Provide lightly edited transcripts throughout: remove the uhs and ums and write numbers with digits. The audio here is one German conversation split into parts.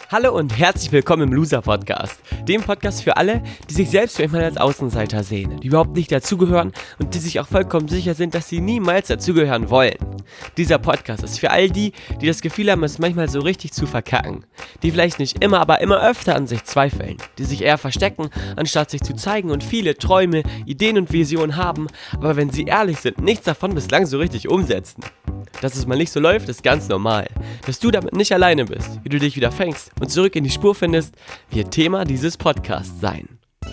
Hallo und herzlich willkommen im Loser Podcast, dem Podcast für alle, die sich selbst manchmal als Außenseiter sehen, die überhaupt nicht dazugehören und die sich auch vollkommen sicher sind, dass sie niemals dazugehören wollen. Dieser Podcast ist für all die, die das Gefühl haben, es manchmal so richtig zu verkacken, die vielleicht nicht immer, aber immer öfter an sich zweifeln, die sich eher verstecken, anstatt sich zu zeigen und viele Träume, Ideen und Visionen haben, aber wenn sie ehrlich sind, nichts davon bislang so richtig umsetzen. Dass es mal nicht so läuft, ist ganz normal. Dass du damit nicht alleine bist, wie du dich wieder fängst und zurück in die Spur findest, wird Thema dieses Podcasts sein.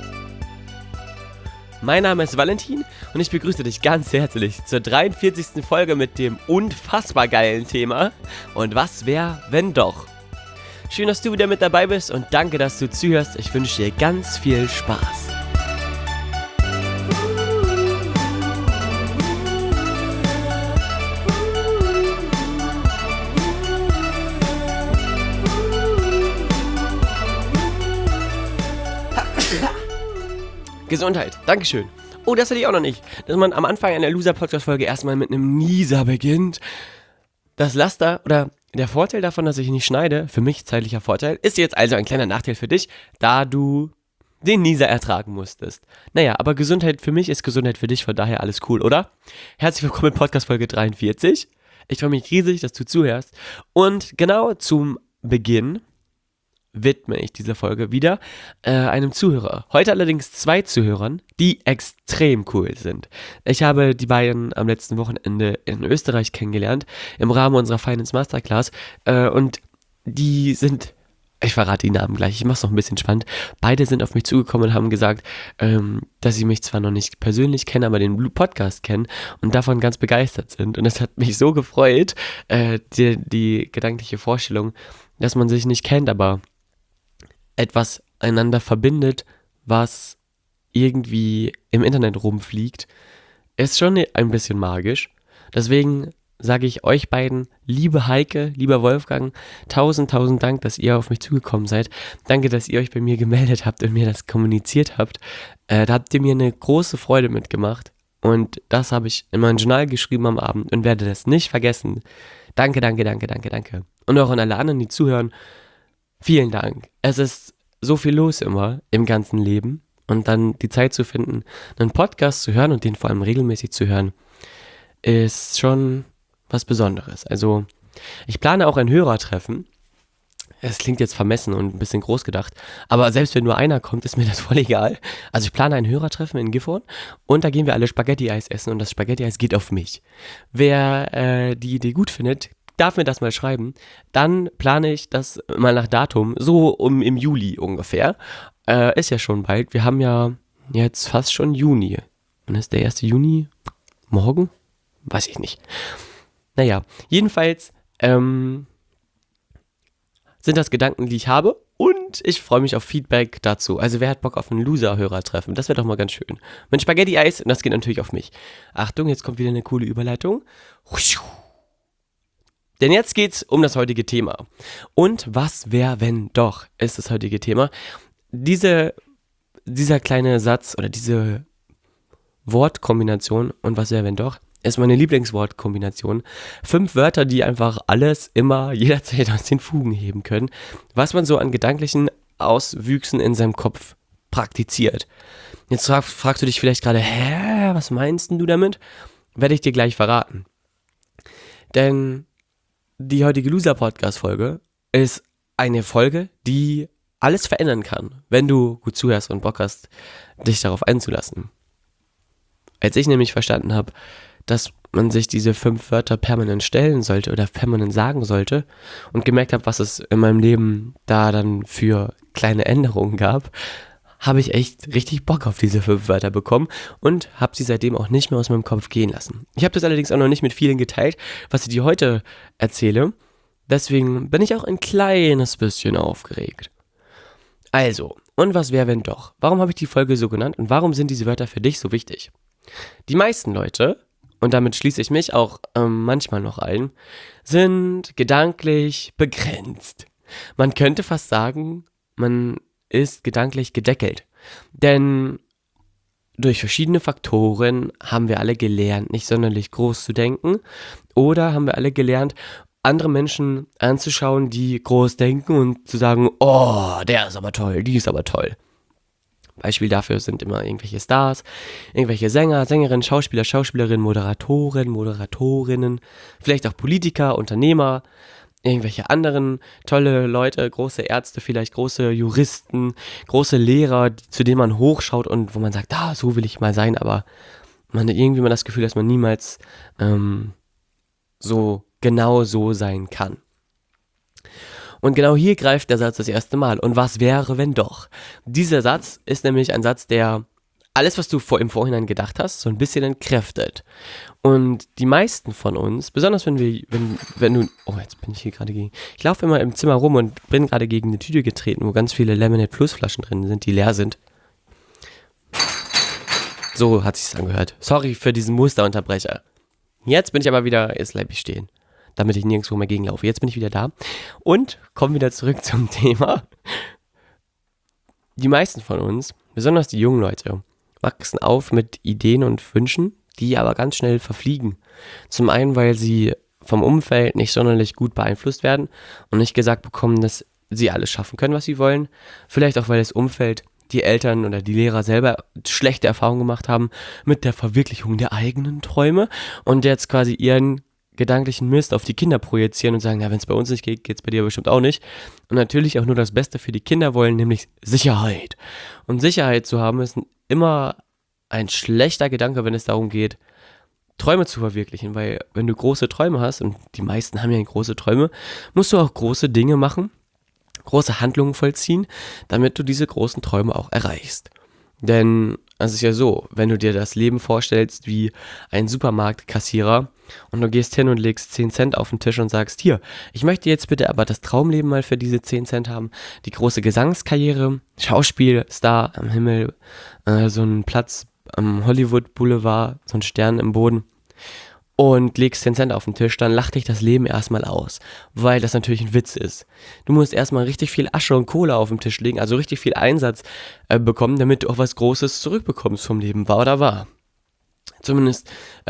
Mein Name ist Valentin und ich begrüße dich ganz herzlich zur 43. Folge mit dem unfassbar geilen Thema Und was wäre, wenn doch? Schön, dass du wieder mit dabei bist und danke, dass du zuhörst. Ich wünsche dir ganz viel Spaß. Gesundheit, Dankeschön. Oh, das hatte ich auch noch nicht. Dass man am Anfang einer Loser-Podcast-Folge erstmal mit einem Nieser beginnt. Das Laster oder der Vorteil davon, dass ich nicht schneide, für mich zeitlicher Vorteil, ist jetzt also ein kleiner Nachteil für dich, da du den Nieser ertragen musstest. Naja, aber Gesundheit für mich ist Gesundheit für dich, von daher alles cool, oder? Herzlich willkommen in Podcast-Folge 43. Ich freue mich riesig, dass du zuhörst. Und genau zum Beginn widme ich diese Folge wieder einem Zuhörer. Heute allerdings 2 Zuhörern, die extrem cool sind. Ich habe die beiden am letzten Wochenende in Österreich kennengelernt, im Rahmen unserer Finance Masterclass. Und die sind, ich verrate die Namen gleich, ich mache es noch ein bisschen spannend. Beide sind auf mich zugekommen und haben gesagt, dass sie mich zwar noch nicht persönlich kennen, aber den Podcast kennen und davon ganz begeistert sind. Und das hat mich so gefreut, die gedankliche Vorstellung, dass man sich nicht kennt, aber etwas einander verbindet, was irgendwie im Internet rumfliegt, ist schon ein bisschen magisch. Deswegen sage ich euch beiden, liebe Heike, lieber Wolfgang, tausend Dank, dass ihr auf mich zugekommen seid. Danke, dass ihr euch bei mir gemeldet habt und mir das kommuniziert habt. Da habt ihr mir eine große Freude mitgemacht und das habe ich in mein Journal geschrieben am Abend und werde das nicht vergessen. Danke. Und auch an alle anderen, die zuhören, vielen Dank. Es ist so viel los immer im ganzen Leben und dann die Zeit zu finden, einen Podcast zu hören und den vor allem regelmäßig zu hören, ist schon was Besonderes. Also ich plane auch ein Hörertreffen. Es klingt jetzt vermessen und ein bisschen groß gedacht, aber selbst wenn nur einer kommt, ist mir das voll egal. Also ich plane ein Hörertreffen in Gifhorn und da gehen wir alle Spaghetti-Eis essen und das Spaghetti-Eis geht auf mich. Wer die Idee gut findet, darf mir das mal schreiben, dann plane ich das mal nach Datum, so im Juli ungefähr. Ist ja schon bald, wir haben ja jetzt fast schon Juni. Wann ist der 1. Juni? Morgen? Weiß ich nicht. Naja, jedenfalls sind das Gedanken, die ich habe und ich freue mich auf Feedback dazu. Also wer hat Bock auf ein Loser-Hörertreffen? Das wäre doch mal ganz schön. Mit Spaghetti-Eis und das geht natürlich auf mich. Achtung, jetzt kommt wieder eine coole Überleitung. Denn jetzt geht's um das heutige Thema. Und was wäre, wenn doch, ist das heutige Thema. Dieser kleine Satz oder diese Wortkombination, und was wäre, wenn doch, ist meine Lieblingswortkombination. 5 Wörter, die einfach alles, immer, jederzeit aus den Fugen heben können, was man so an gedanklichen Auswüchsen in seinem Kopf praktiziert. Jetzt fragst du dich vielleicht gerade, was meinst denn du damit? Werde ich dir gleich verraten. Denn die heutige Loser-Podcast-Folge ist eine Folge, die alles verändern kann, wenn du gut zuhörst und Bock hast, dich darauf einzulassen. Als ich nämlich verstanden habe, dass man sich diese 5 Wörter permanent stellen sollte oder permanent sagen sollte und gemerkt habe, was es in meinem Leben da dann für kleine Änderungen gab, habe ich echt richtig Bock auf diese 5 Wörter bekommen und habe sie seitdem auch nicht mehr aus meinem Kopf gehen lassen. Ich habe das allerdings auch noch nicht mit vielen geteilt, was ich dir heute erzähle. Deswegen bin ich auch ein kleines bisschen aufgeregt. Also, und was wäre, wenn doch? Warum habe ich die Folge so genannt und warum sind diese Wörter für dich so wichtig? Die meisten Leute, und damit schließe ich mich auch manchmal noch ein, sind gedanklich begrenzt. Man könnte fast sagen, man ist gedanklich gedeckelt. Denn durch verschiedene Faktoren haben wir alle gelernt, nicht sonderlich groß zu denken. Oder haben wir alle gelernt, andere Menschen anzuschauen, die groß denken und zu sagen, oh, der ist aber toll, die ist aber toll. Beispiel dafür sind immer irgendwelche Stars, irgendwelche Sänger, Sängerinnen, Schauspieler, Schauspielerinnen, Moderatoren, Moderatorinnen, vielleicht auch Politiker, Unternehmer, irgendwelche anderen tolle Leute, große Ärzte, vielleicht große Juristen, große Lehrer, zu denen man hochschaut und wo man sagt, so will ich mal sein, aber man hat irgendwie mal das Gefühl, dass man niemals so genau so sein kann. Und genau hier greift der Satz das erste Mal. Und was wäre, wenn doch? Dieser Satz ist nämlich ein Satz, der alles, was du im Vorhinein gedacht hast, so ein bisschen entkräftet. Und die meisten von uns, besonders wenn du, jetzt bin ich hier gerade ich laufe immer im Zimmer rum und bin gerade gegen eine Tüte getreten, wo ganz viele Lemonade Plus Flaschen drin sind, die leer sind. So hat sich's angehört. Sorry für diesen Musterunterbrecher. Jetzt bin ich aber wieder, jetzt bleib ich stehen, damit ich nirgendwo mehr gegenlaufe. Jetzt bin ich wieder da und komme wieder zurück zum Thema. Die meisten von uns, besonders die jungen Leute, wachsen auf mit Ideen und Wünschen, die aber ganz schnell verfliegen. Zum einen, weil sie vom Umfeld nicht sonderlich gut beeinflusst werden und nicht gesagt bekommen, dass sie alles schaffen können, was sie wollen. Vielleicht auch, weil das Umfeld, die Eltern oder die Lehrer selber schlechte Erfahrungen gemacht haben mit der Verwirklichung der eigenen Träume und jetzt quasi ihren gedanklichen Mist auf die Kinder projizieren und sagen, wenn es bei uns nicht geht, geht es bei dir bestimmt auch nicht. Und natürlich auch nur das Beste für die Kinder wollen, nämlich Sicherheit. Und Sicherheit zu haben ist immer ein schlechter Gedanke, wenn es darum geht, Träume zu verwirklichen, weil wenn du große Träume hast, und die meisten haben ja große Träume, musst du auch große Dinge machen, große Handlungen vollziehen, damit du diese großen Träume auch erreichst. Denn es ist ja so, wenn du dir das Leben vorstellst wie ein Supermarktkassierer und du gehst hin und legst 10 Cent auf den Tisch und sagst, hier, ich möchte jetzt bitte aber das Traumleben mal für diese 10 Cent haben, die große Gesangskarriere, Schauspielstar am Himmel, so einen Platz am Hollywood Boulevard, so ein Stern im Boden und legst 10 Cent auf den Tisch, dann lacht dich das Leben erstmal aus, weil das natürlich ein Witz ist. Du musst erstmal richtig viel Asche und Kohle auf den Tisch legen, also richtig viel Einsatz bekommen, damit du auch was Großes zurückbekommst vom Leben, wahr oder wahr. Zumindest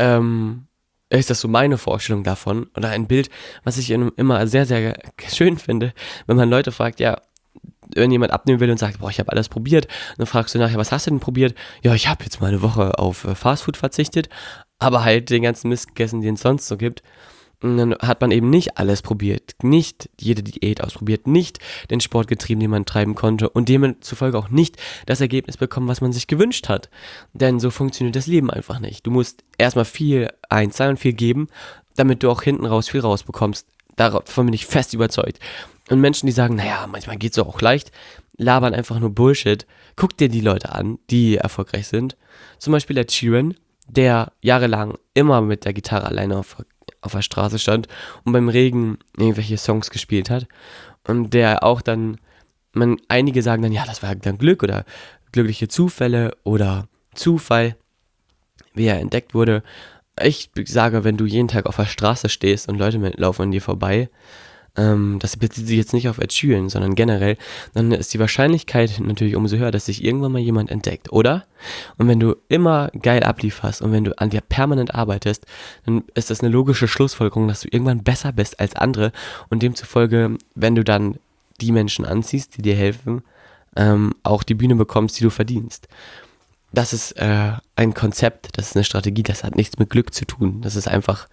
ist das so meine Vorstellung davon oder ein Bild, was ich immer sehr, sehr schön finde, wenn man Leute fragt, wenn jemand abnehmen will und sagt, ich habe alles probiert, dann fragst du nachher, was hast du denn probiert? Ja, ich habe jetzt mal eine Woche auf Fastfood verzichtet, aber halt den ganzen Mist gegessen, den es sonst so gibt. Und dann hat man eben nicht alles probiert, nicht jede Diät ausprobiert, nicht den Sport getrieben, den man treiben konnte und demzufolge auch nicht das Ergebnis bekommen, was man sich gewünscht hat. Denn so funktioniert das Leben einfach nicht. Du musst erstmal viel einzahlen und viel geben, damit du auch hinten raus viel rausbekommst. Davon bin ich fest überzeugt. Und Menschen, die sagen, manchmal geht's auch leicht, labern einfach nur Bullshit. Guck dir die Leute an, die erfolgreich sind. Zum Beispiel Ed Sheeran, der jahrelang immer mit der Gitarre alleine auf der Straße stand und beim Regen irgendwelche Songs gespielt hat. Und der auch dann, einige sagen dann, das war dann Glück oder glückliche Zufälle oder Zufall, wie er entdeckt wurde. Ich sage, wenn du jeden Tag auf der Straße stehst und Leute laufen an dir vorbei, das bezieht sich jetzt nicht auf Ed Sheeran, sondern generell, dann ist die Wahrscheinlichkeit natürlich umso höher, dass sich irgendwann mal jemand entdeckt, oder? Und wenn du immer geil ablieferst und wenn du an dir permanent arbeitest, dann ist das eine logische Schlussfolgerung, dass du irgendwann besser bist als andere und demzufolge, wenn du dann die Menschen anziehst, die dir helfen, auch die Bühne bekommst, die du verdienst. Das ist ein Konzept, das ist eine Strategie, das hat nichts mit Glück zu tun. Das ist einfach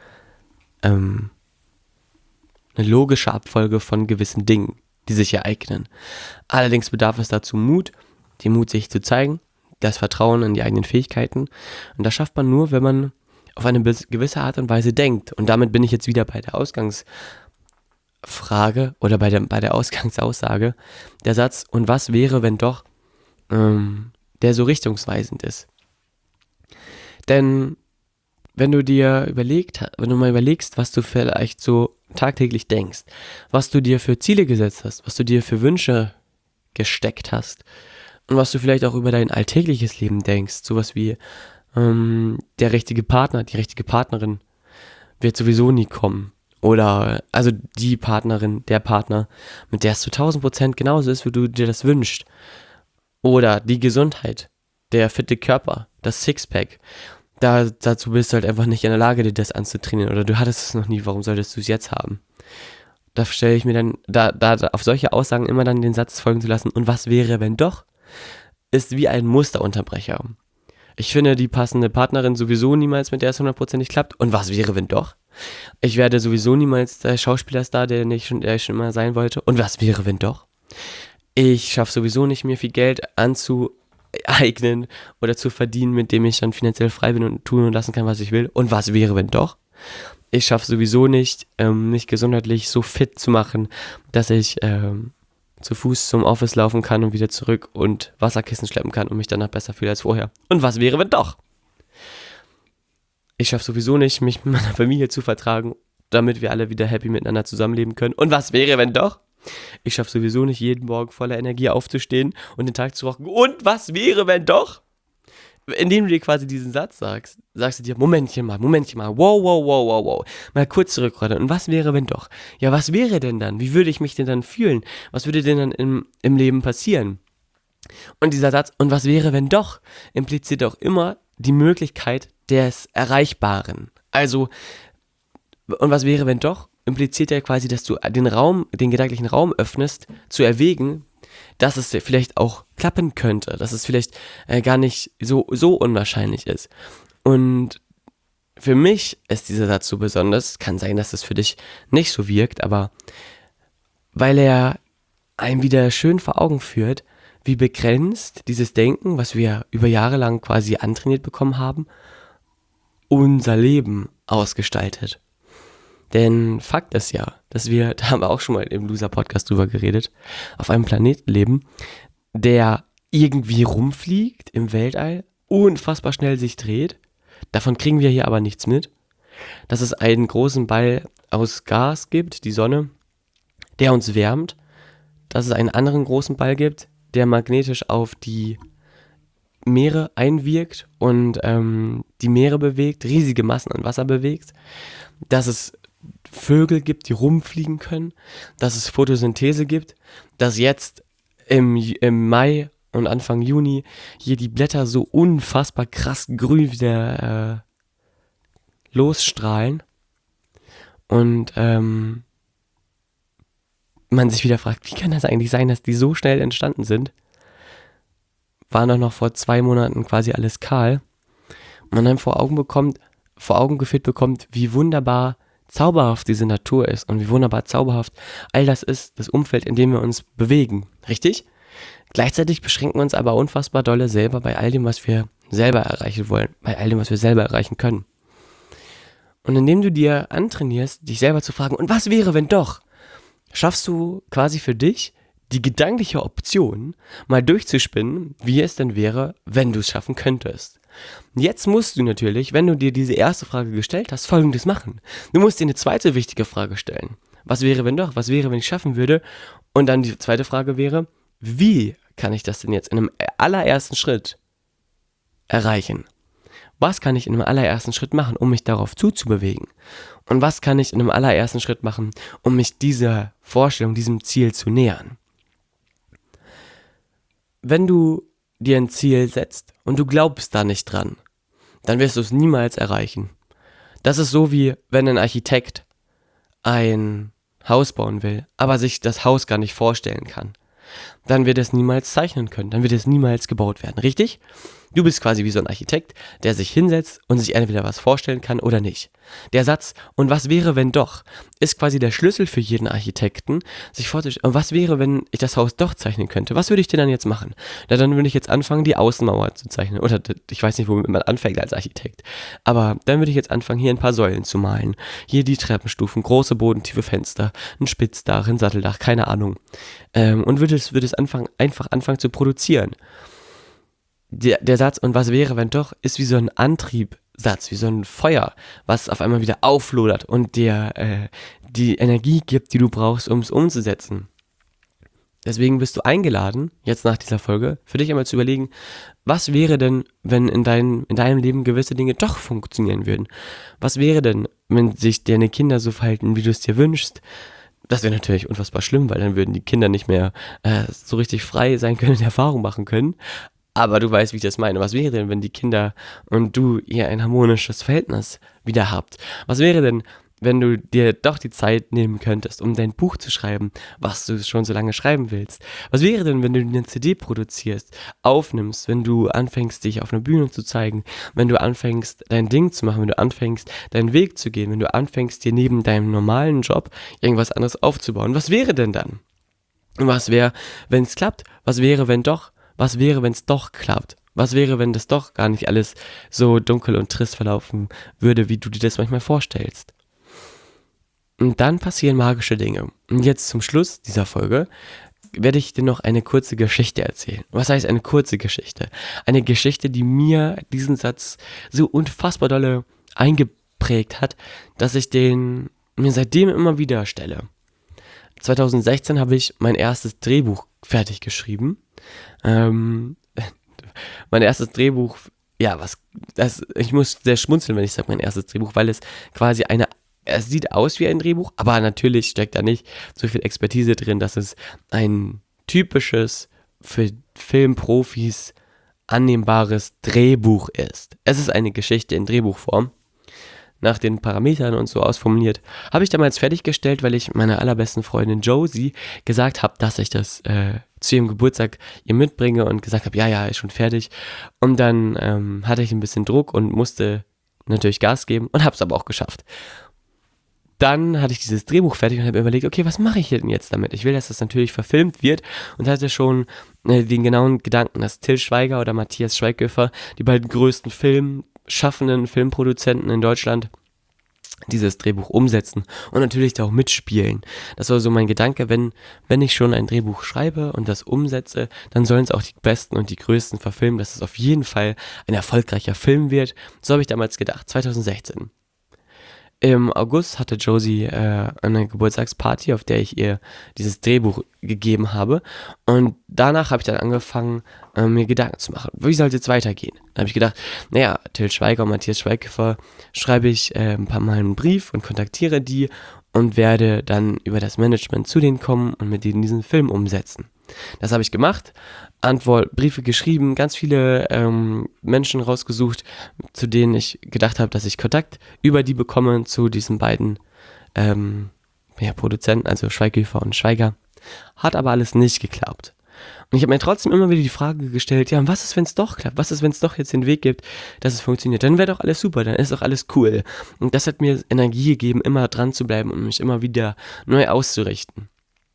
eine logische Abfolge von gewissen Dingen, die sich ereignen. Allerdings bedarf es dazu Mut, den Mut sich zu zeigen, das Vertrauen in die eigenen Fähigkeiten. Und das schafft man nur, wenn man auf eine gewisse Art und Weise denkt. Und damit bin ich jetzt wieder bei der Ausgangsfrage oder bei der Ausgangsaussage. Der Satz, und was wäre, wenn doch, der so richtungsweisend ist. Denn wenn du mal überlegst, was du vielleicht so tagtäglich denkst, was du dir für Ziele gesetzt hast, was du dir für Wünsche gesteckt hast und was du vielleicht auch über dein alltägliches Leben denkst, sowas wie der richtige Partner, die richtige Partnerin wird sowieso nie kommen oder also die Partnerin, der Partner, mit der es zu 1000% genauso ist, wie du dir das wünschst oder die Gesundheit, der fitte Körper, das Sixpack. Dazu bist du halt einfach nicht in der Lage, dir das anzutrainieren oder du hattest es noch nie, warum solltest du es jetzt haben? Da stelle ich mir dann, da auf solche Aussagen immer dann den Satz folgen zu lassen, und was wäre, wenn doch, ist wie ein Musterunterbrecher. Ich finde die passende Partnerin sowieso niemals, mit der es 100% klappt. Und was wäre, wenn doch? Ich werde sowieso niemals der Schauspielerstar, der ich schon immer sein wollte. Und was wäre, wenn doch? Ich schaffe sowieso nicht, mir viel Geld anzueignen oder zu verdienen, mit dem ich dann finanziell frei bin und tun und lassen kann, was ich will. Und was wäre, wenn doch? Ich schaffe sowieso nicht, mich gesundheitlich so fit zu machen, dass ich zu Fuß zum Office laufen kann und wieder zurück und Wasserkissen schleppen kann und mich danach besser fühle als vorher. Und was wäre, wenn doch? Ich schaffe sowieso nicht, mich mit meiner Familie zu vertragen, damit wir alle wieder happy miteinander zusammenleben können. Und was wäre, wenn doch? Ich schaffe sowieso nicht, jeden Morgen voller Energie aufzustehen und den Tag zu rocken. Und was wäre, wenn doch? Indem du dir quasi diesen Satz sagst, sagst du dir, Momentchen mal, wow, mal kurz zurückrudern. Und was wäre, wenn doch? Ja, was wäre denn dann? Wie würde ich mich denn dann fühlen? Was würde denn dann im Leben passieren? Und dieser Satz, und was wäre, wenn doch, impliziert auch immer die Möglichkeit des Erreichbaren. Also, und was wäre, wenn doch, impliziert ja quasi, dass du den gedanklichen Raum öffnest, zu erwägen, dass es vielleicht auch klappen könnte, dass es vielleicht gar nicht so unwahrscheinlich ist. Und für mich ist dieser Satz so besonders, kann sein, dass es für dich nicht so wirkt, aber weil er einem wieder schön vor Augen führt, wie begrenzt dieses Denken, was wir über Jahre lang quasi antrainiert bekommen haben, unser Leben ausgestaltet. Denn Fakt ist ja, dass wir, da haben wir auch schon mal im Loser-Podcast drüber geredet, auf einem Planeten leben, der irgendwie rumfliegt im Weltall, unfassbar schnell sich dreht. Davon kriegen wir hier aber nichts mit. Dass es einen großen Ball aus Gas gibt, die Sonne, der uns wärmt. Dass es einen anderen großen Ball gibt, der magnetisch auf die Meere einwirkt und die Meere bewegt, riesige Massen an Wasser bewegt. Dass es Vögel gibt, die rumfliegen können, dass es Photosynthese gibt, dass jetzt im Mai und Anfang Juni hier die Blätter so unfassbar krass grün wieder losstrahlen und man sich wieder fragt, wie kann das eigentlich sein, dass die so schnell entstanden sind? War noch vor 2 Monaten quasi alles kahl und man dann vor Augen geführt bekommt, wie wunderbar zauberhaft diese Natur ist und wie wunderbar zauberhaft all das ist, das Umfeld, in dem wir uns bewegen. Richtig? Gleichzeitig beschränken wir uns aber unfassbar dolle selber bei all dem, was wir selber erreichen wollen, bei all dem, was wir selber erreichen können. Und indem du dir antrainierst, dich selber zu fragen, und was wäre, wenn doch, schaffst du quasi für dich die gedankliche Option, mal durchzuspinnen, wie es denn wäre, wenn du es schaffen könntest. Jetzt musst du natürlich, wenn du dir diese erste Frage gestellt hast, Folgendes machen. Du musst dir eine zweite wichtige Frage stellen. Was wäre, wenn doch? Was wäre, wenn ich schaffen würde? Und dann die zweite Frage wäre, wie kann ich das denn jetzt in einem allerersten Schritt erreichen? Was kann ich in einem allerersten Schritt machen, um mich darauf zuzubewegen? Und was kann ich in einem allerersten Schritt machen, um mich dieser Vorstellung, diesem Ziel zu nähern? Wenn du dir ein Ziel setzt und du glaubst da nicht dran, dann wirst du es niemals erreichen. Das ist so, wie wenn ein Architekt ein Haus bauen will, aber sich das Haus gar nicht vorstellen kann. Dann wird es niemals zeichnen können, dann wird es niemals gebaut werden, richtig? Du bist quasi wie so ein Architekt, der sich hinsetzt und sich entweder was vorstellen kann oder nicht. Der Satz, und was wäre, wenn doch, ist quasi der Schlüssel für jeden Architekten, sich vorzustellen, und was wäre, wenn ich das Haus doch zeichnen könnte? Was würde ich denn dann jetzt machen? Na, dann würde ich jetzt anfangen, die Außenmauer zu zeichnen. Oder ich weiß nicht, womit man anfängt als Architekt. Aber dann würde ich jetzt anfangen, hier ein paar Säulen zu malen. Hier die Treppenstufen, große bodentiefe Fenster, ein Spitzdach, ein Satteldach, keine Ahnung. Und würde es einfach anfangen zu produzieren. Der Satz, und was wäre, wenn doch, ist wie so ein Antriebssatz, wie so ein Feuer, was auf einmal wieder auflodert und dir die Energie gibt, die du brauchst, um es umzusetzen. Deswegen bist du eingeladen, jetzt nach dieser Folge, für dich einmal zu überlegen, was wäre denn, wenn in deinem Leben gewisse Dinge doch funktionieren würden? Was wäre denn, wenn sich deine Kinder so verhalten, wie du es dir wünschst? Das wäre natürlich unfassbar schlimm, weil dann würden die Kinder nicht mehr so richtig frei sein können und Erfahrung machen können. Aber du weißt, wie ich das meine. Was wäre denn, wenn die Kinder und du ihr ein harmonisches Verhältnis wieder habt? Was wäre denn, wenn du dir doch die Zeit nehmen könntest, um dein Buch zu schreiben, was du schon so lange schreiben willst? Was wäre denn, wenn du eine CD produzierst, aufnimmst, wenn du anfängst, dich auf einer Bühne zu zeigen, wenn du anfängst, dein Ding zu machen, wenn du anfängst, deinen Weg zu gehen, wenn du anfängst, dir neben deinem normalen Job irgendwas anderes aufzubauen? Was wäre denn dann? Und was wäre, wenn es klappt? Was wäre, wenn doch? Was wäre, wenn es doch klappt? Was wäre, wenn das doch gar nicht alles so dunkel und trist verlaufen würde, wie du dir das manchmal vorstellst? Und dann passieren magische Dinge. Und jetzt zum Schluss dieser Folge werde ich dir noch eine kurze Geschichte erzählen. Was heißt eine kurze Geschichte? Eine Geschichte, die mir diesen Satz so unfassbar dolle eingeprägt hat, dass ich den mir seitdem immer wieder stelle. 2016 habe ich mein erstes Drehbuch fertig geschrieben. Mein erstes Drehbuch, ich muss sehr schmunzeln, wenn ich sage mein erstes Drehbuch, weil es quasi es sieht aus wie ein Drehbuch, aber natürlich steckt da nicht so viel Expertise drin, dass es ein typisches, für Filmprofis annehmbares Drehbuch ist. Es ist eine Geschichte in Drehbuchform, nach den Parametern und so ausformuliert. Habe ich damals fertiggestellt, weil ich meiner allerbesten Freundin Josie gesagt habe, dass ich das zu ihrem Geburtstag ihr mitbringe und gesagt habe, ja, ist schon fertig. Und dann hatte ich ein bisschen Druck und musste natürlich Gas geben und habe es aber auch geschafft. Dann hatte ich dieses Drehbuch fertig und habe überlegt, okay, was mache ich denn jetzt damit? Ich will, dass das natürlich verfilmt wird und hatte schon den genauen Gedanken, dass Till Schweiger oder Matthias Schweighöfer, die beiden größten filmschaffenden Filmproduzenten in Deutschland, dieses Drehbuch umsetzen und natürlich da auch mitspielen. Das war so mein Gedanke, wenn ich schon ein Drehbuch schreibe und das umsetze, dann sollen es auch die Besten und die Größten verfilmen, dass es auf jeden Fall ein erfolgreicher Film wird. So habe ich damals gedacht, 2016. Im August hatte Josie eine Geburtstagsparty, auf der ich ihr dieses Drehbuch gegeben habe. Und danach habe ich dann angefangen, mir Gedanken zu machen. Wie soll es jetzt weitergehen? Dann habe ich gedacht, Till Schweiger und Matthias Schweighöfer schreibe ich ein paar Mal einen Brief und kontaktiere die und werde dann über das Management zu denen kommen und mit denen diesen Film umsetzen. Das habe ich gemacht, Briefe geschrieben, ganz viele Menschen rausgesucht, zu denen ich gedacht habe, dass ich Kontakt über die bekomme zu diesen beiden Produzenten, also Schweighöfer und Schweiger. Hat aber alles nicht geklappt. Und ich habe mir trotzdem immer wieder die Frage gestellt, ja, was ist, wenn es doch klappt? Was ist, wenn es doch jetzt den Weg gibt, dass es funktioniert? Dann wäre doch alles super, dann ist doch alles cool. Und das hat mir Energie gegeben, immer dran zu bleiben und mich immer wieder neu auszurichten.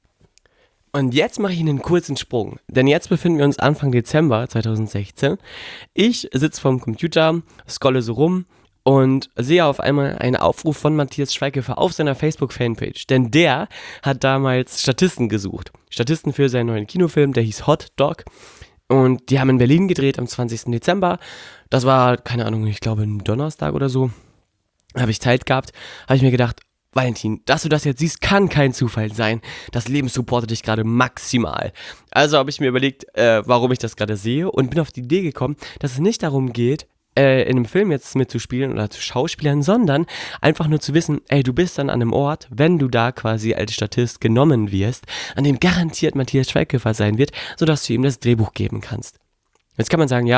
Und jetzt mache ich einen kurzen Sprung, denn jetzt befinden wir uns Anfang Dezember 2016. Ich sitze vorm Computer, scrolle so rum und sehe auf einmal einen Aufruf von Matthias Schweighöfer auf seiner Facebook-Fanpage, denn der hat damals Statisten gesucht. Statisten für seinen neuen Kinofilm, der hieß Hot Dog. Und die haben in Berlin gedreht am 20. Dezember. Das war, keine Ahnung, ich glaube ein Donnerstag oder so. Habe ich Zeit gehabt, habe ich mir gedacht, Valentin, dass du das jetzt siehst, kann kein Zufall sein. Das Leben supportet dich gerade maximal. Also habe ich mir überlegt, warum ich das gerade sehe und bin auf die Idee gekommen, dass es nicht darum geht, in einem Film jetzt mitzuspielen oder zu schauspielern, sondern einfach nur zu wissen, du bist dann an einem Ort, wenn du da quasi als Statist genommen wirst, an dem garantiert Matthias Schweighöfer sein wird, sodass du ihm das Drehbuch geben kannst. Jetzt kann man sagen,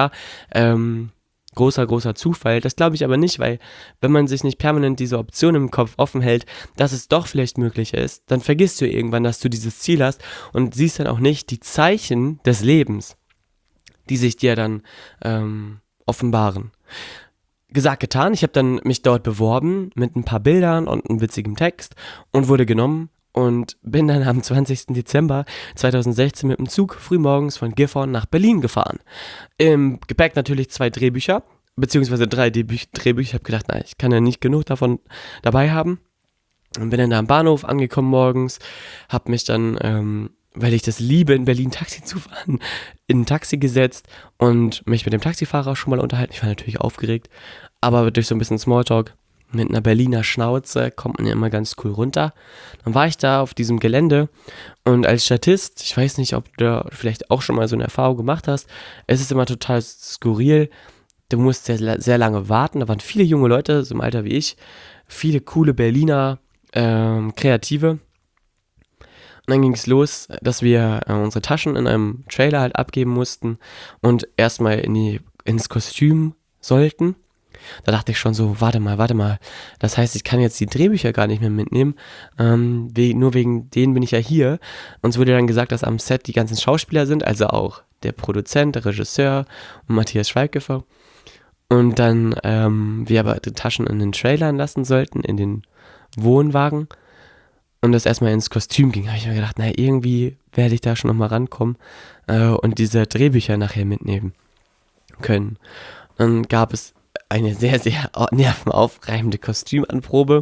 großer Zufall. Das glaube ich aber nicht, weil wenn man sich nicht permanent diese Option im Kopf offen hält, dass es doch vielleicht möglich ist, dann vergisst du irgendwann, dass du dieses Ziel hast und siehst dann auch nicht die Zeichen des Lebens, die sich dir dann offenbaren. Gesagt, getan. Ich habe dann mich dort beworben mit ein paar Bildern und einem witzigen Text und wurde genommen und bin dann am 20. Dezember 2016 mit dem Zug frühmorgens von Gifhorn nach Berlin gefahren. Im Gepäck natürlich 2 Drehbücher, beziehungsweise 3 Drehbücher. Ich habe gedacht, ich kann ja nicht genug davon dabei haben. Und bin dann da am Bahnhof angekommen morgens, habe mich dann, weil ich das liebe, in Berlin Taxi zu fahren, in ein Taxi gesetzt und mich mit dem Taxifahrer schon mal unterhalten. Ich war natürlich aufgeregt, aber durch so ein bisschen Smalltalk mit einer Berliner Schnauze kommt man ja immer ganz cool runter. Dann war ich da auf diesem Gelände und als Statist, ich weiß nicht, ob du vielleicht auch schon mal so eine Erfahrung gemacht hast, es ist immer total skurril. Du musst sehr, sehr lange warten. Da waren viele junge Leute, so im Alter wie ich, viele coole Berliner Kreative. Und dann ging es los, dass wir unsere Taschen in einem Trailer halt abgeben mussten und erstmal ins Kostüm sollten. Da dachte ich schon so, warte mal. Das heißt, ich kann jetzt die Drehbücher gar nicht mehr mitnehmen. Nur wegen denen bin ich ja hier. Uns wurde dann gesagt, dass am Set die ganzen Schauspieler sind, also auch der Produzent, der Regisseur und Matthias Schweighöfer. Und dann wir aber die Taschen in den Trailern lassen sollten, in den Wohnwagen. Und das erstmal ins Kostüm ging, habe ich mir gedacht, naja, irgendwie werde ich da schon nochmal rankommen und diese Drehbücher nachher mitnehmen können. Dann gab es eine sehr, sehr nervenaufreibende Kostümanprobe.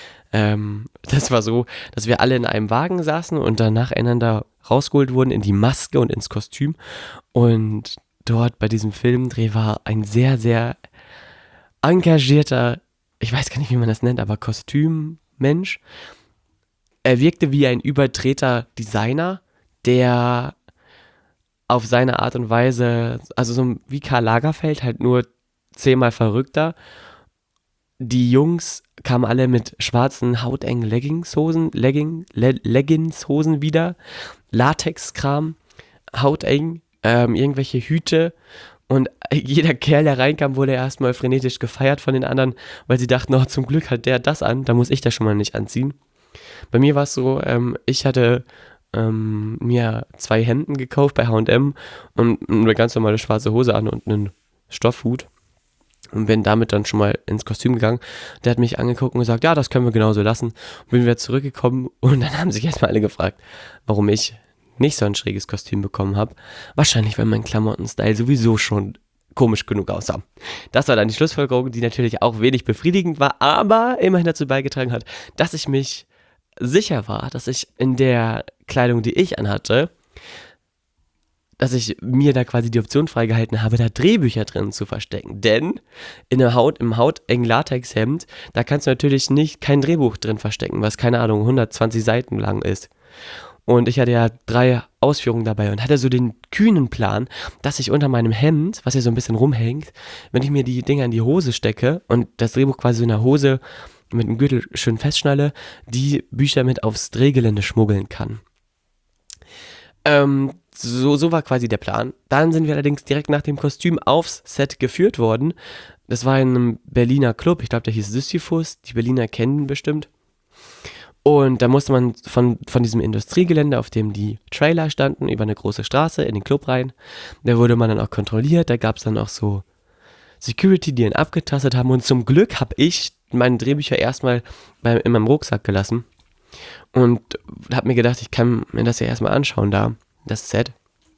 Das war so, dass wir alle in einem Wagen saßen und dann nacheinander rausgeholt wurden in die Maske und ins Kostüm. Und dort bei diesem Filmdreh war ein sehr, sehr engagierter, ich weiß gar nicht, wie man das nennt, aber Kostümmensch. Er wirkte wie ein überdrehter Designer, der auf seine Art und Weise, also so wie Karl Lagerfeld, halt nur 10-mal verrückter. Die Jungs kamen alle mit schwarzen, hautengen Leggingshosen wieder, Latexkram, hauteng, irgendwelche Hüte und jeder Kerl, der reinkam, wurde erstmal frenetisch gefeiert von den anderen, weil sie dachten, oh, zum Glück hat der das an, da muss ich das schon mal nicht anziehen. Bei mir war es so, ich hatte mir 2 Hemden gekauft bei H&M und eine ganz normale schwarze Hose an und einen Stoffhut und bin damit dann schon mal ins Kostüm gegangen. Der hat mich angeguckt und gesagt, ja, das können wir genauso lassen. Und bin wieder zurückgekommen und dann haben sich erstmal alle gefragt, warum ich nicht so ein schräges Kostüm bekommen habe. Wahrscheinlich, weil mein Klamottenstyle sowieso schon komisch genug aussah. Das war dann die Schlussfolgerung, die natürlich auch wenig befriedigend war, aber immerhin dazu beigetragen hat, dass ich mich sicher war, dass ich in der Kleidung, die ich anhatte, dass ich mir da quasi die Option freigehalten habe, da Drehbücher drin zu verstecken. Denn im hautengen Latexhemd, da kannst du natürlich kein Drehbuch drin verstecken, was, keine Ahnung, 120 Seiten lang ist. Und ich hatte ja 3 Ausführungen dabei und hatte so den kühnen Plan, dass ich unter meinem Hemd, was ja so ein bisschen rumhängt, wenn ich mir die Dinger in die Hose stecke und das Drehbuch quasi so in der Hose mit dem Gürtel schön festschnalle, die Bücher mit aufs Drehgelände schmuggeln kann. So war quasi der Plan. Dann sind wir allerdings direkt nach dem Kostüm aufs Set geführt worden. Das war in einem Berliner Club, ich glaube, der hieß Sisyphus, die Berliner kennen ihn bestimmt. Und da musste man von diesem Industriegelände, auf dem die Trailer standen, über eine große Straße in den Club rein. Da wurde man dann auch kontrolliert, da gab es dann auch so Security, die ihn abgetastet haben. Und zum Glück habe ich meine Drehbücher erstmal in meinem Rucksack gelassen und habe mir gedacht, ich kann mir das ja erstmal anschauen da, das Set.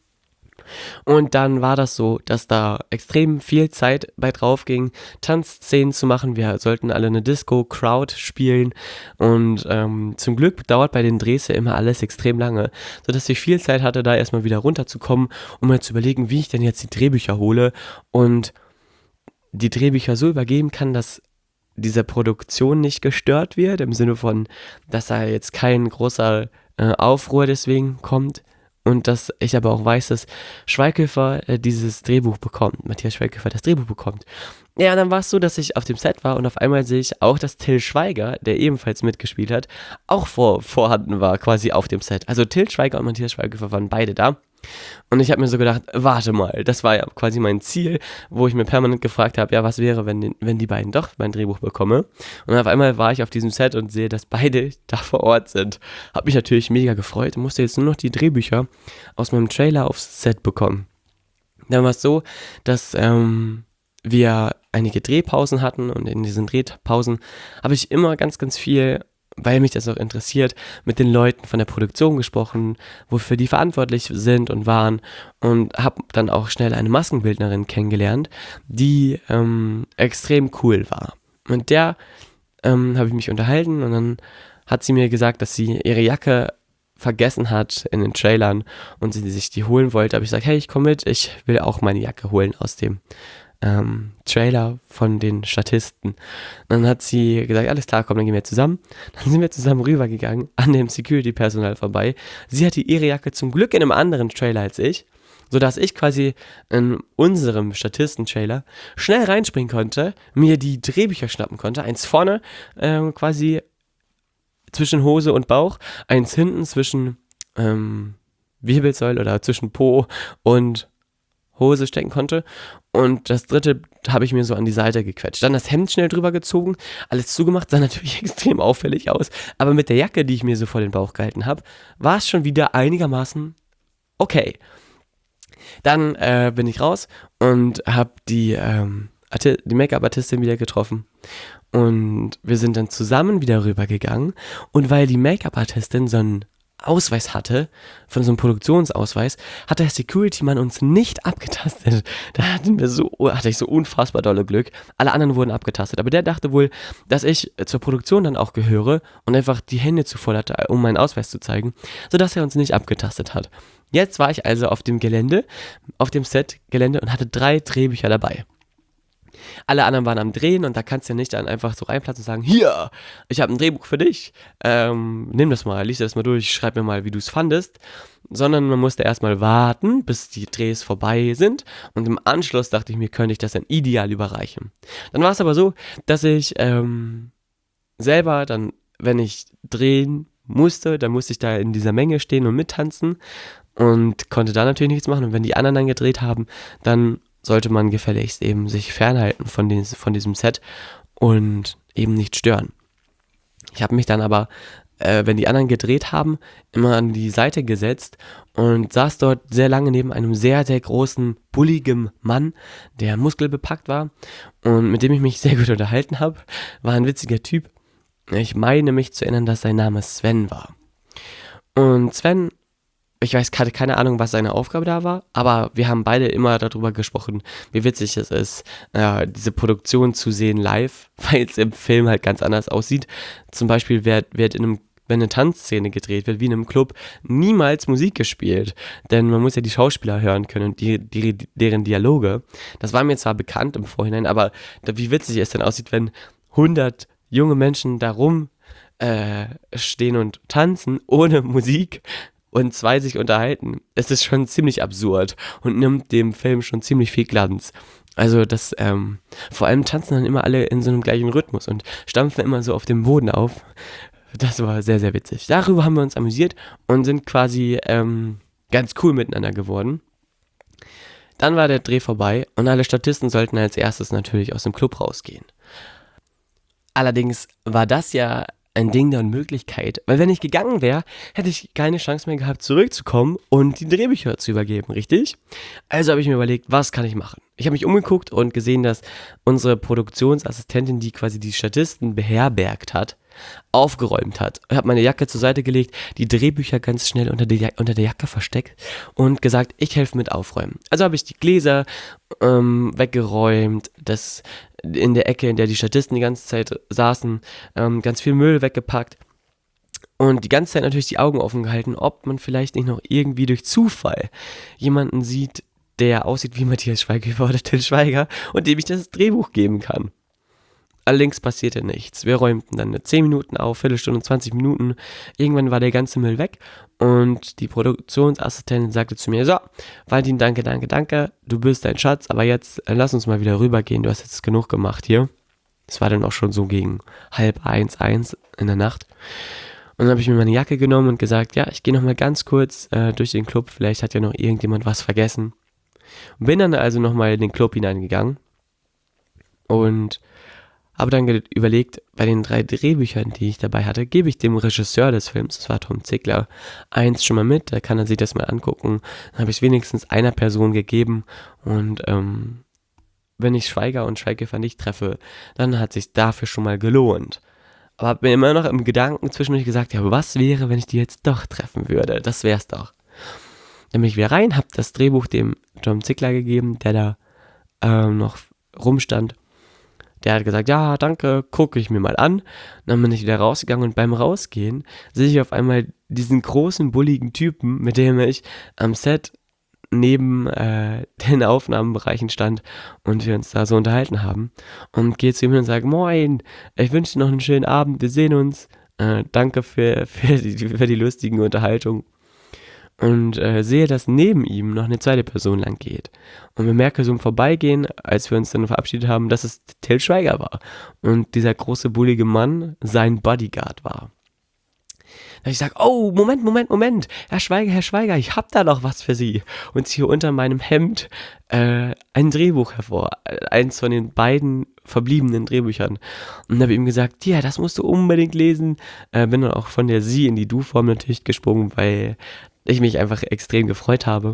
Und dann war das so, dass da extrem viel Zeit bei drauf ging, Tanzszenen zu machen. Wir sollten alle eine Disco-Crowd spielen und zum Glück dauert bei den Drehs ja immer alles extrem lange, sodass ich viel Zeit hatte, da erstmal wieder runterzukommen, um mir zu überlegen, wie ich denn jetzt die Drehbücher hole und die Drehbücher so übergeben kann, dass diese Produktion nicht gestört wird, im Sinne von, dass da jetzt kein großer Aufruhr deswegen kommt und dass ich aber auch weiß, dass Schweighöfer dieses Drehbuch bekommt, Matthias Schweighöfer das Drehbuch bekommt. Ja, und dann war es so, dass ich auf dem Set war und auf einmal sehe ich auch, dass Till Schweiger, der ebenfalls mitgespielt hat, auch vorhanden war quasi auf dem Set. Also Till Schweiger und Matthias Schweighöfer waren beide da. Und ich habe mir so gedacht, warte mal, das war ja quasi mein Ziel, wo ich mir permanent gefragt habe, ja, was wäre, wenn die beiden doch mein Drehbuch bekomme. Und auf einmal war ich auf diesem Set und sehe, dass beide da vor Ort sind. Habe mich natürlich mega gefreut und musste jetzt nur noch die Drehbücher aus meinem Trailer aufs Set bekommen. Dann war es so, dass wir einige Drehpausen hatten und in diesen Drehpausen habe ich immer ganz, ganz viel, weil mich das auch interessiert, mit den Leuten von der Produktion gesprochen, wofür die verantwortlich sind und waren und habe dann auch schnell eine Maskenbildnerin kennengelernt, die extrem cool war. Und der habe ich mich unterhalten und dann hat sie mir gesagt, dass sie ihre Jacke vergessen hat in den Trailern und sie sich die holen wollte. Aber ich sage, hey, ich komme mit, ich will auch meine Jacke holen aus dem Trailer von den Statisten. Dann hat sie gesagt, alles klar, komm, dann gehen wir zusammen. Dann sind wir zusammen rübergegangen, an dem Security-Personal vorbei. Sie hatte ihre Jacke zum Glück in einem anderen Trailer als ich, sodass ich quasi in unserem Statisten-Trailer schnell reinspringen konnte, mir die Drehbücher schnappen konnte, eins vorne quasi zwischen Hose und Bauch, eins hinten zwischen Wirbelsäule oder zwischen Po und Hose stecken konnte. Und das dritte habe ich mir so an die Seite gequetscht. Dann das Hemd schnell drüber gezogen, alles zugemacht, sah natürlich extrem auffällig aus. Aber mit der Jacke, die ich mir so vor den Bauch gehalten habe, war es schon wieder einigermaßen okay. Dann bin ich raus und habe die Make-up-Artistin wieder getroffen. Und wir sind dann zusammen wieder rübergegangen. Und weil die Make-up-Artistin so einen Ausweis hatte, von so einem Produktionsausweis, hat der Security-Mann uns nicht abgetastet. Da hatte ich so unfassbar dolle Glück. Alle anderen wurden abgetastet. Aber der dachte wohl, dass ich zur Produktion dann auch gehöre und einfach die Hände zu voll hatte, um meinen Ausweis zu zeigen, sodass er uns nicht abgetastet hat. Jetzt war ich also auf dem Set-Gelände und hatte 3 Drehbücher dabei. Alle anderen waren am Drehen und da kannst du ja nicht dann einfach so reinplatzen und sagen, hier, ich habe ein Drehbuch für dich, nimm das mal, lies dir das mal durch, schreib mir mal, wie du es fandest, sondern man musste erstmal warten, bis die Drehs vorbei sind und im Anschluss dachte ich mir, könnte ich das dann ideal überreichen. Dann war es aber so, dass ich selber dann, wenn ich drehen musste, dann musste ich da in dieser Menge stehen und mittanzen und konnte da natürlich nichts machen und wenn die anderen dann gedreht haben, dann sollte man gefälligst eben sich fernhalten von diesem Set und eben nicht stören. Ich habe mich dann aber, wenn die anderen gedreht haben, immer an die Seite gesetzt und saß dort sehr lange neben einem sehr, sehr großen, bulligen Mann, der muskelbepackt war und mit dem ich mich sehr gut unterhalten habe. War ein witziger Typ. Ich meine mich zu erinnern, dass sein Name Sven war. Und Sven, ich hatte keine Ahnung, was seine Aufgabe da war, aber wir haben beide immer darüber gesprochen, wie witzig es ist, diese Produktion zu sehen live, weil es im Film halt ganz anders aussieht. Zum Beispiel wenn eine Tanzszene gedreht wird, wie in einem Club, niemals Musik gespielt, denn man muss ja die Schauspieler hören können und deren Dialoge. Das war mir zwar bekannt im Vorhinein, aber wie witzig es dann aussieht, wenn 100 junge Menschen da stehen und tanzen ohne Musik und 2 sich unterhalten. Es ist schon ziemlich absurd und nimmt dem Film schon ziemlich viel Glanz. Also vor allem tanzen dann immer alle in so einem gleichen Rhythmus und stampfen immer so auf dem Boden auf. Das war sehr, sehr witzig. Darüber haben wir uns amüsiert und sind quasi ganz cool miteinander geworden. Dann war der Dreh vorbei und alle Statisten sollten als erstes natürlich aus dem Club rausgehen. Allerdings war das ja ein Ding der Unmöglichkeit, weil wenn ich gegangen wäre, hätte ich keine Chance mehr gehabt, zurückzukommen und die Drehbücher zu übergeben, richtig? Also habe ich mir überlegt, was kann ich machen? Ich habe mich umgeguckt und gesehen, dass unsere Produktionsassistentin, die quasi die Statisten beherbergt hat, aufgeräumt hat. Ich habe meine Jacke zur Seite gelegt, die Drehbücher ganz schnell unter der Jacke versteckt und gesagt, ich helfe mit aufräumen. Also habe ich die Gläser weggeräumt, das in der Ecke, in der die Statisten die ganze Zeit saßen, ganz viel Müll weggepackt und die ganze Zeit natürlich die Augen offen gehalten, ob man vielleicht nicht noch irgendwie durch Zufall jemanden sieht, der aussieht wie Matthias Schweighöfer oder Til Schweiger und dem ich das Drehbuch geben kann. Allerdings passierte nichts. Wir räumten dann 10 Minuten auf, Viertelstunde, 20 Minuten. Irgendwann war der ganze Müll weg und die Produktionsassistentin sagte zu mir, so, Valentin, danke, du bist ein Schatz, aber jetzt lass uns mal wieder rübergehen, du hast jetzt genug gemacht hier. Es war dann auch schon so gegen 12:30 in der Nacht. Und dann habe ich mir meine Jacke genommen und gesagt, ja, ich gehe nochmal ganz kurz durch den Club, vielleicht hat ja noch irgendjemand was vergessen. Und bin dann also nochmal in den Club hineingegangen und habe dann überlegt, bei den 3 Drehbüchern, die ich dabei hatte, gebe ich dem Regisseur des Films, das war Tom Zickler, eins schon mal mit, da kann er sich das mal angucken. Dann habe ich es wenigstens einer Person gegeben und wenn ich Schweiger und Schweighöfer nicht treffe, dann hat es sich dafür schon mal gelohnt. Aber habe mir immer noch im Gedanken zwischendurch gesagt, ja, was wäre, wenn ich die jetzt doch treffen würde? Das wär's doch. Dann bin ich wieder rein, habe das Drehbuch dem Tom Zickler gegeben, der da noch rumstand. Der hat gesagt, ja, danke, gucke ich mir mal an. Dann bin ich wieder rausgegangen und beim Rausgehen sehe ich auf einmal diesen großen, bulligen Typen, mit dem ich am Set neben den Aufnahmenbereichen stand und wir uns da so unterhalten haben. Und gehe zu ihm hin und sage, moin, ich wünsche dir noch einen schönen Abend, wir sehen uns. Danke für die lustigen Unterhaltungen. Und sehe, dass neben ihm noch eine zweite Person lang geht. Und bemerke so im Vorbeigehen, als wir uns dann verabschiedet haben, dass es Til Schweiger war. Und dieser große, bullige Mann sein Bodyguard war. dass ich sage, oh, Moment, Herr Schweiger, ich hab da noch was für Sie. Und ziehe unter meinem Hemd ein Drehbuch hervor, eins von den beiden verbliebenen Drehbüchern. Und habe ihm gesagt, ja, das musst du unbedingt lesen. Bin dann auch von der Sie in die Du-Form natürlich gesprungen, weil ich mich einfach extrem gefreut habe.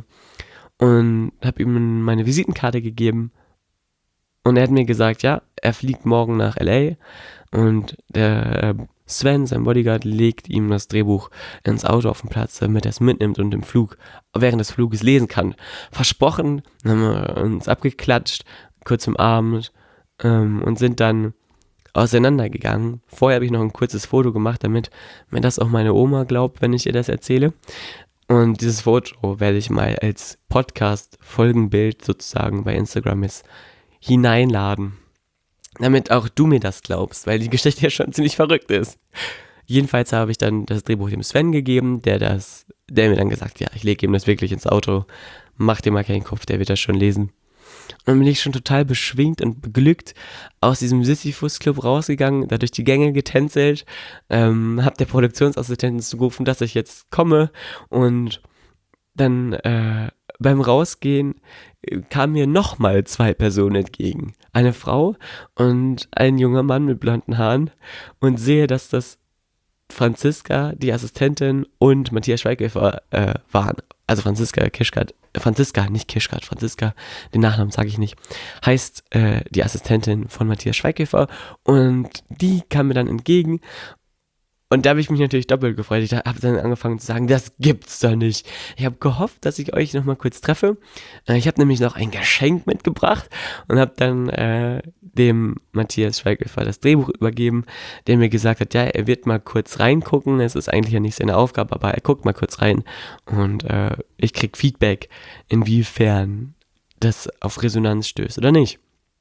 Und habe ihm meine Visitenkarte gegeben. Und er hat mir gesagt, ja, er fliegt morgen nach L.A. und der Sven, sein Bodyguard, legt ihm das Drehbuch ins Auto auf den Platz, damit er es mitnimmt und während des Fluges lesen kann. Versprochen, dann haben wir uns abgeklatscht, kurz umarmt und sind dann auseinandergegangen. Vorher habe ich noch ein kurzes Foto gemacht, damit mir das auch meine Oma glaubt, wenn ich ihr das erzähle. Und dieses Foto werde ich mal als Podcast-Folgenbild sozusagen bei Instagram jetzt hineinladen, damit auch du mir das glaubst, weil die Geschichte ja schon ziemlich verrückt ist. Jedenfalls habe ich dann das Drehbuch dem Sven gegeben, der mir dann gesagt, ja, ich lege ihm das wirklich ins Auto, mach dir mal keinen Kopf, der wird das schon lesen. Und dann bin ich schon total beschwingt und beglückt aus diesem Sisyphus-Club rausgegangen, da durch die Gänge getänzelt, hab der Produktionsassistentin zugerufen, dass ich jetzt komme und dann beim Rausgehen kamen mir nochmal 2 Personen entgegen. Eine Frau und ein junger Mann mit blonden Haaren und sehe, dass das Franziska, die Assistentin und Matthias Schweighöfer waren. Also Franziska, nicht Kischkat, Franziska, den Nachnamen sage ich nicht, heißt die Assistentin von Matthias Schweighöfer und die kam mir dann entgegen. Und da habe ich mich natürlich doppelt gefreut. Ich habe dann angefangen zu sagen, das gibt's doch nicht. Ich habe gehofft, dass ich euch nochmal kurz treffe. Ich habe nämlich noch ein Geschenk mitgebracht und habe dann dem Matthias Schweighöfer das Drehbuch übergeben, der mir gesagt hat, ja, er wird mal kurz reingucken. Es ist eigentlich ja nicht seine Aufgabe, aber er guckt mal kurz rein und ich krieg Feedback, inwiefern das auf Resonanz stößt oder nicht.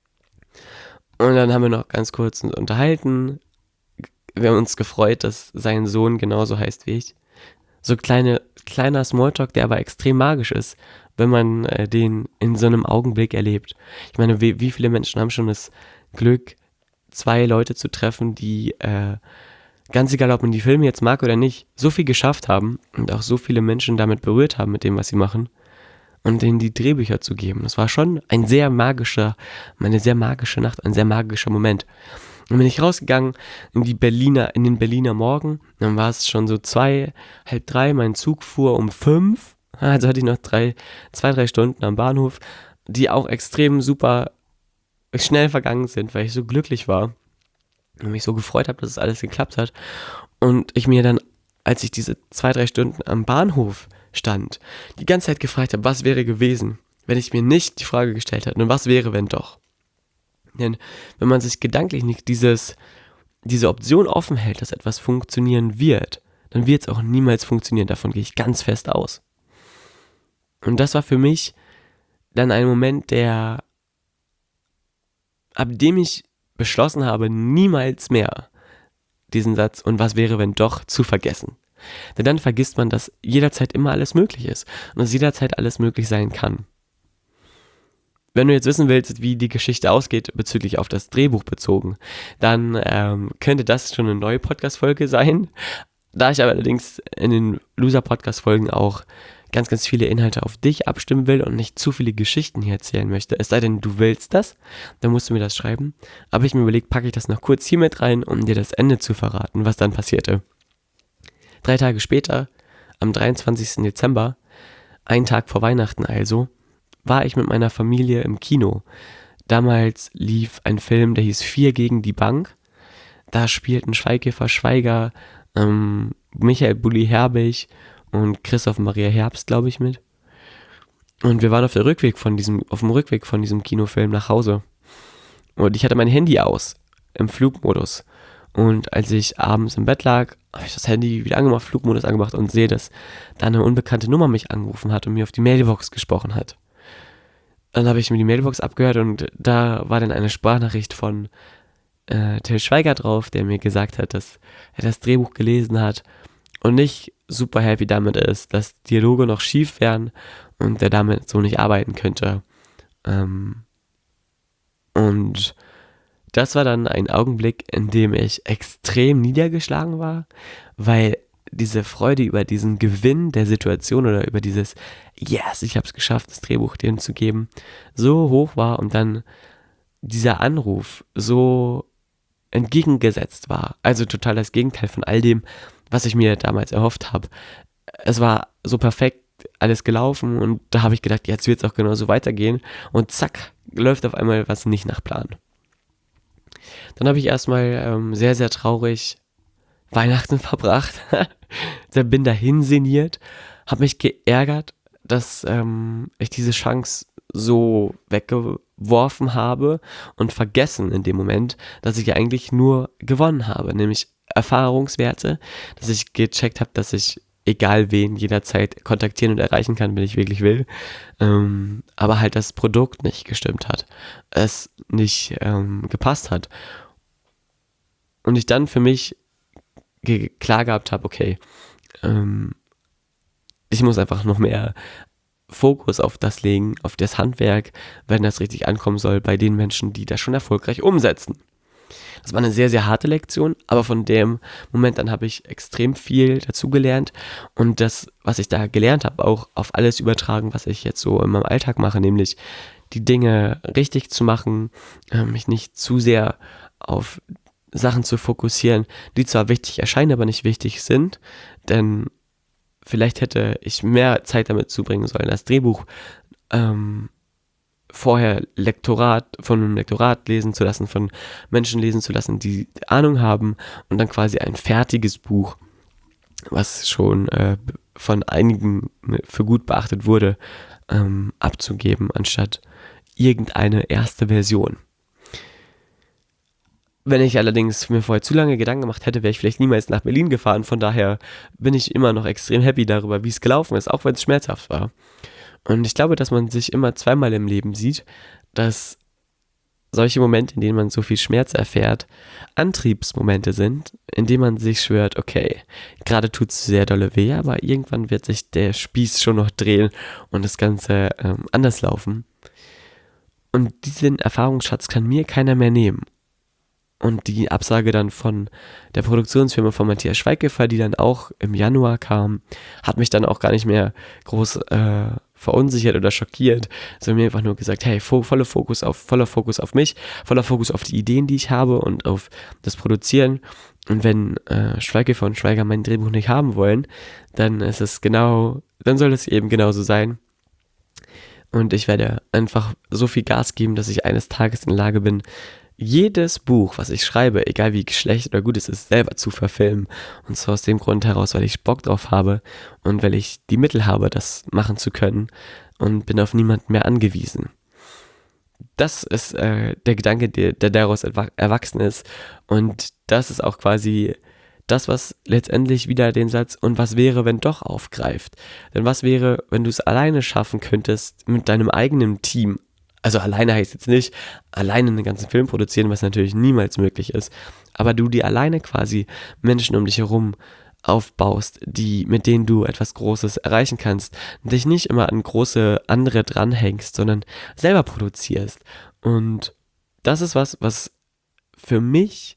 Und dann haben wir noch ganz kurz uns unterhalten. Wir haben uns gefreut, dass sein Sohn genauso heißt wie ich. So kleiner Smalltalk, der aber extrem magisch ist, wenn man den in so einem Augenblick erlebt. Ich meine, wie viele Menschen haben schon das Glück, 2 Leute zu treffen, die, ganz egal, ob man die Filme jetzt mag oder nicht, so viel geschafft haben und auch so viele Menschen damit berührt haben mit dem, was sie machen und denen die Drehbücher zu geben. Das war schon eine sehr magische Nacht, ein sehr magischer Moment. Dann bin ich rausgegangen in den Berliner Morgen. Dann war es schon so 2:30. Mein Zug fuhr um 5. Also hatte ich noch 2-3 Stunden am Bahnhof, die auch extrem super schnell vergangen sind, weil ich so glücklich war und mich so gefreut habe, dass es alles geklappt hat. Und ich mir dann, als ich diese 2-3 Stunden am Bahnhof stand, die ganze Zeit gefragt habe, was wäre gewesen, wenn ich mir nicht die Frage gestellt hätte, und was wäre, wenn doch? Denn wenn man sich gedanklich nicht diese Option offen hält, dass etwas funktionieren wird, dann wird es auch niemals funktionieren. Davon gehe ich ganz fest aus. Und das war für mich dann ein Moment, ab dem ich beschlossen habe, niemals mehr diesen Satz "und was wäre, wenn doch" zu vergessen. Denn dann vergisst man, dass jederzeit immer alles möglich ist und dass jederzeit alles möglich sein kann. Wenn du jetzt wissen willst, wie die Geschichte ausgeht, bezüglich auf das Drehbuch bezogen, dann könnte das schon eine neue Podcast-Folge sein. Da ich aber allerdings in den Loser-Podcast-Folgen auch ganz, ganz viele Inhalte auf dich abstimmen will und nicht zu viele Geschichten hier erzählen möchte, es sei denn, du willst das, dann musst du mir das schreiben. Aber ich mir überlegt, packe ich das noch kurz hier mit rein, um dir das Ende zu verraten, was dann passierte. 3 Tage später, am 23. Dezember, einen Tag vor Weihnachten also, war ich mit meiner Familie im Kino. Damals lief ein Film, der hieß 4 gegen die Bank. Da spielten Schweighöfer, Michael Bulli Herbig und Christoph Maria Herbst, glaube ich, mit. Und wir waren auf dem Rückweg von diesem Kinofilm nach Hause. Und ich hatte mein Handy aus, im Flugmodus. Und als ich abends im Bett lag, habe ich das Handy wieder angemacht, Flugmodus angemacht und sehe, dass da eine unbekannte Nummer mich angerufen hat und mir auf die Mailbox gesprochen hat. Dann habe ich mir die Mailbox abgehört und da war dann eine Sprachnachricht von Till Schweiger drauf, der mir gesagt hat, dass er das Drehbuch gelesen hat und nicht super happy damit ist, dass Dialoge noch schief wären und der damit so nicht arbeiten könnte. Und das war dann ein Augenblick, in dem ich extrem niedergeschlagen war, weil diese Freude über diesen Gewinn der Situation oder über dieses Yes, ich habe es geschafft, das Drehbuch denen zu geben, so hoch war und dann dieser Anruf so entgegengesetzt war. Also total das Gegenteil von all dem, was ich mir damals erhofft habe. Es war so perfekt alles gelaufen und da habe ich gedacht, jetzt wird es auch genauso weitergehen und zack, läuft auf einmal was nicht nach Plan. Dann habe ich erstmal sehr, sehr traurig Weihnachten verbracht, bin dahin sinniert, habe mich geärgert, dass ich diese Chance so weggeworfen habe und vergessen in dem Moment, dass ich ja eigentlich nur gewonnen habe, nämlich Erfahrungswerte, dass ich gecheckt habe, dass ich egal wen jederzeit kontaktieren und erreichen kann, wenn ich wirklich will, aber halt das Produkt nicht gestimmt hat, es nicht gepasst hat und ich dann für mich klar gehabt habe, okay, ich muss einfach noch mehr Fokus auf das legen, auf das Handwerk, wenn das richtig ankommen soll bei den Menschen, die das schon erfolgreich umsetzen. Das war eine sehr, sehr harte Lektion, aber von dem Moment an habe ich extrem viel dazugelernt und das, was ich da gelernt habe, auch auf alles übertragen, was ich jetzt so in meinem Alltag mache, nämlich die Dinge richtig zu machen, mich nicht zu sehr auf Sachen zu fokussieren, die zwar wichtig erscheinen, aber nicht wichtig sind, denn vielleicht hätte ich mehr Zeit damit zubringen sollen, das Drehbuch vorher von einem Lektorat lesen zu lassen, von Menschen lesen zu lassen, die Ahnung haben und dann quasi ein fertiges Buch, was schon von einigen für gut beachtet wurde, abzugeben, anstatt irgendeine erste Version. Wenn ich allerdings mir vorher zu lange Gedanken gemacht hätte, wäre ich vielleicht niemals nach Berlin gefahren. Von daher bin ich immer noch extrem happy darüber, wie es gelaufen ist, auch wenn es schmerzhaft war. Und ich glaube, dass man sich immer zweimal im Leben sieht, dass solche Momente, in denen man so viel Schmerz erfährt, Antriebsmomente sind, in denen man sich schwört, okay, gerade tut es sehr dolle weh, aber irgendwann wird sich der Spieß schon noch drehen und das Ganze anders laufen. Und diesen Erfahrungsschatz kann mir keiner mehr nehmen. Und die Absage dann von der Produktionsfirma von Matthias Schweighöfer, die dann auch im Januar kam, hat mich dann auch gar nicht mehr groß verunsichert oder schockiert, sondern mir einfach nur gesagt, hey, voller Fokus auf mich, voller Fokus auf die Ideen, die ich habe und auf das Produzieren. Und wenn Schweighöfer und Schweiger mein Drehbuch nicht haben wollen, dann dann soll es eben genauso sein. Und ich werde einfach so viel Gas geben, dass ich eines Tages in der Lage bin, jedes Buch, was ich schreibe, egal wie schlecht oder gut es ist, selber zu verfilmen. Und zwar aus dem Grund heraus, weil ich Bock drauf habe und weil ich die Mittel habe, das machen zu können und bin auf niemanden mehr angewiesen. Das ist der Gedanke, der daraus erwachsen ist. Und das ist auch quasi das, was letztendlich wieder den Satz "und was wäre, wenn doch" aufgreift. Denn was wäre, wenn du es alleine schaffen könntest, mit deinem eigenen Team, also alleine heißt jetzt nicht, alleine einen ganzen Film produzieren, was natürlich niemals möglich ist, aber du dir alleine quasi Menschen um dich herum aufbaust, mit denen du etwas Großes erreichen kannst, dich nicht immer an große andere dranhängst, sondern selber produzierst. Und das ist was für mich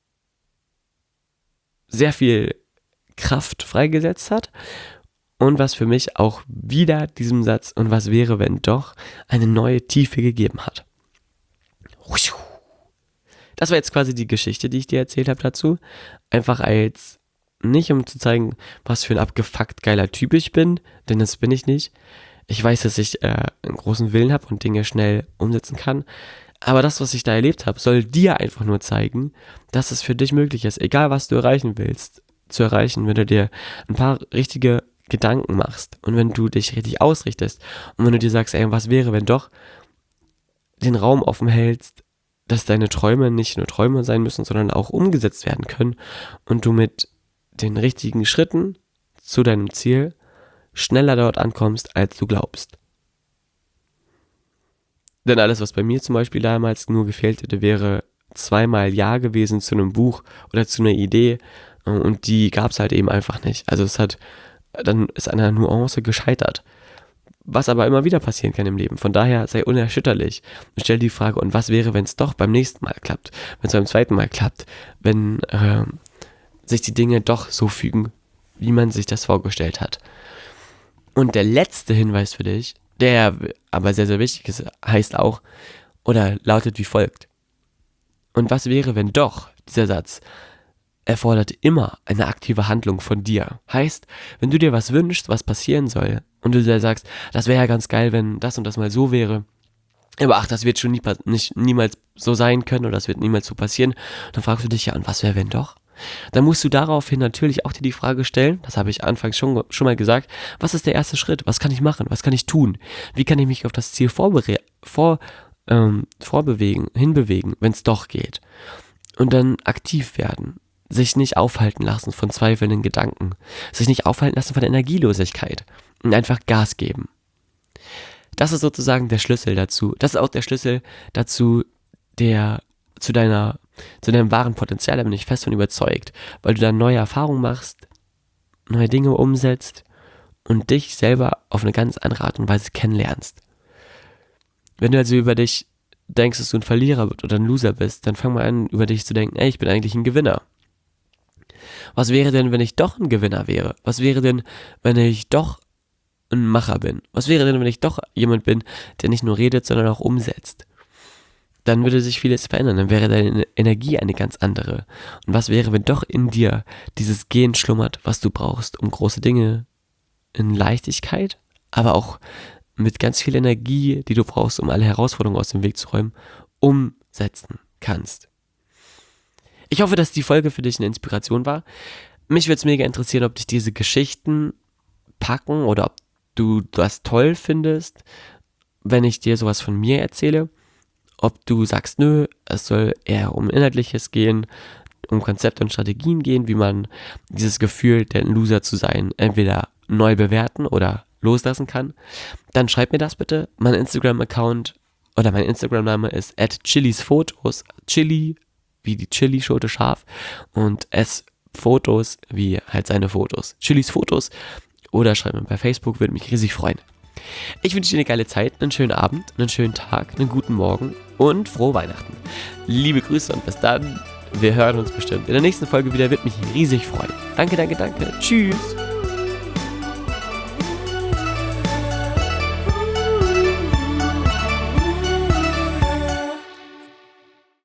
sehr viel Kraft freigesetzt hat und was für mich auch wieder diesem Satz "und was wäre, wenn doch" eine neue Tiefe gegeben hat. Das war jetzt quasi die Geschichte, die ich dir erzählt habe dazu. Einfach nicht um zu zeigen, was für ein abgefuckt geiler Typ ich bin, denn das bin ich nicht. Ich weiß, dass ich einen großen Willen habe und Dinge schnell umsetzen kann. Aber das, was ich da erlebt habe, soll dir einfach nur zeigen, dass es für dich möglich ist, egal was du erreichen willst, zu erreichen, wenn du dir ein paar richtige Gedanken machst und wenn du dich richtig ausrichtest und wenn du dir sagst, ey, was wäre, wenn doch, den Raum offen hältst, dass deine Träume nicht nur Träume sein müssen, sondern auch umgesetzt werden können und du mit den richtigen Schritten zu deinem Ziel schneller dort ankommst, als du glaubst. Denn alles, was bei mir zum Beispiel damals nur gefehlt hätte, wäre zweimal Ja gewesen zu einem Buch oder zu einer Idee und die gab es halt eben einfach nicht. Also dann ist an einer Nuance gescheitert. Was aber immer wieder passieren kann im Leben. Von daher sei unerschütterlich und stell die Frage, und was wäre, wenn es doch beim nächsten Mal klappt? Wenn es beim zweiten Mal klappt? Wenn sich die Dinge doch so fügen, wie man sich das vorgestellt hat. Und der letzte Hinweis für dich, der aber sehr, sehr wichtig ist, heißt auch oder lautet wie folgt. Und was wäre, wenn doch, dieser Satz erfordert immer eine aktive Handlung von dir. Heißt, wenn du dir was wünschst, was passieren soll, und du dir sagst, das wäre ja ganz geil, wenn das und das mal so wäre, aber ach, das wird schon niemals so sein können oder das wird niemals so passieren, dann fragst du dich ja, und was wäre, wenn doch? Dann musst du daraufhin natürlich auch dir die Frage stellen, das habe ich anfangs schon mal gesagt, was ist der erste Schritt? Was kann ich machen? Was kann ich tun? Wie kann ich mich auf das Ziel hinbewegen, wenn es doch geht? Und dann aktiv werden. Sich nicht aufhalten lassen von zweifelnden Gedanken. Sich nicht aufhalten lassen von Energielosigkeit. Und einfach Gas geben. Das ist sozusagen der Schlüssel dazu. Das ist auch der Schlüssel dazu, der zu deinem wahren Potenzial, da bin ich fest von überzeugt, weil du dann neue Erfahrungen machst, neue Dinge umsetzt und dich selber auf eine ganz andere Art und Weise kennenlernst. Wenn du also über dich denkst, dass du ein Verlierer oder ein Loser bist, dann fang mal an, über dich zu denken, ey, ich bin eigentlich ein Gewinner. Was wäre denn, wenn ich doch ein Gewinner wäre? Was wäre denn, wenn ich doch ein Macher bin? Was wäre denn, wenn ich doch jemand bin, der nicht nur redet, sondern auch umsetzt? Dann würde sich vieles verändern, dann wäre deine Energie eine ganz andere. Und was wäre, wenn doch in dir dieses Gen schlummert, was du brauchst, um große Dinge in Leichtigkeit, aber auch mit ganz viel Energie, die du brauchst, um alle Herausforderungen aus dem Weg zu räumen, umsetzen kannst. Ich hoffe, dass die Folge für dich eine Inspiration war. Mich würde es mega interessieren, ob dich diese Geschichten packen oder ob du das toll findest, wenn ich dir sowas von mir erzähle. Ob du sagst, nö, es soll eher um Inhaltliches gehen, um Konzepte und Strategien gehen, wie man dieses Gefühl, der Loser zu sein, entweder neu bewerten oder loslassen kann, dann schreib mir das bitte. Mein Instagram-Account oder mein Instagram-Name ist @chilisfotos, Chili wie die Chili-Schote scharf und Fotos wie halt seine Fotos. Chilis Fotos oder schreib mir bei Facebook, würde mich riesig freuen. Ich wünsche dir eine geile Zeit, einen schönen Abend, einen schönen Tag, einen guten Morgen und frohe Weihnachten. Liebe Grüße und bis dann. Wir hören uns bestimmt in der nächsten Folge wieder, würde mich riesig freuen. Danke. Tschüss.